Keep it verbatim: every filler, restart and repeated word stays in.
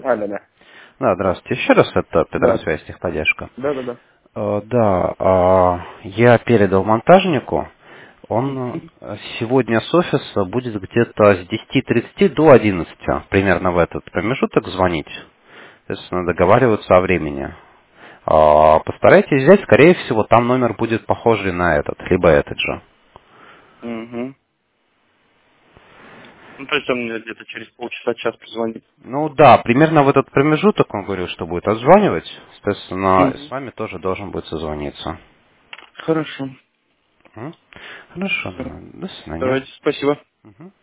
А, да, да. Да, здравствуйте. Еще раз это Да. Петросвязь техподдержка. Да, да, да. Э, Да, а, я передал монтажнику. Он Мгм. э, сегодня с офиса будет где-то с десяти тридцати до одиннадцати, примерно в этот промежуток звонить. Соответственно, договариваться о времени. А, Постарайтесь взять, скорее всего, там номер будет похожий на этот, либо этот же. Мгм. Ну, то есть он мне где-то через полчаса, час позвонит. Ну да, примерно в этот промежуток он говорил, что будет отзванивать. Соответственно, с Мгм. вами тоже должен будет созвониться. Хорошо. М? Хорошо, Всё. ну, до свидания. Давайте, спасибо. Мгм.